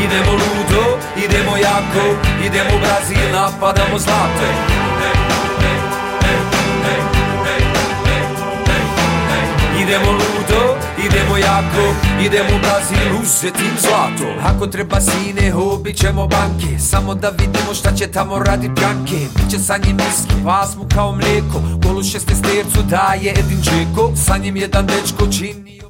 Idemo ludo, idemo jako, idemo u Brazil, napadamo zlato. Idemo ludo, idemo jako, idemo u Brazil, uzetim zlato. Ako treba sine, obit ćemo banke, samo da vidimo šta će tamo radit pjanke. Biće sa njim miski, pas mu kao mlijeko, golu 16 daje Edin Džeko, sa njim jedan dečko čini